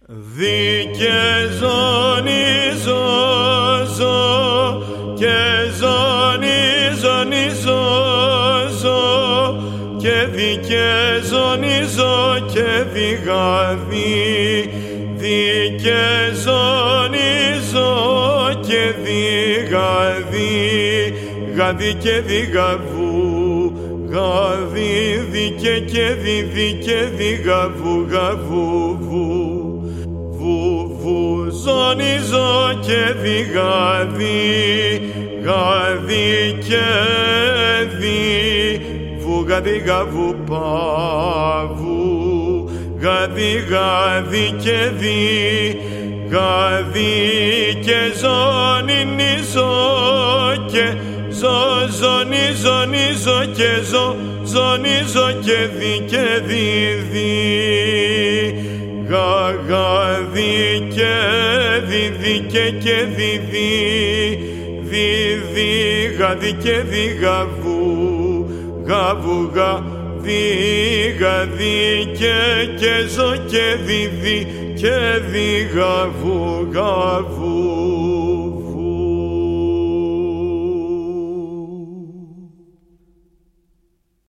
Δι και ζώνη ζω και ζώνη ζω και δι και ζώνη ζω και δι και ζώνη ζω και δι και δι γαδί δι και δι γαβού βου ζώνη ζω και δι γαδί και δι γαδί γαβού παβού γαδί και δι και ζώνη ζω και ζώνη ζω και ζώνη ζω και δι γαδί και δι και δι γαδί και δι γαβού γαδί και ζω και δι και δι γαβού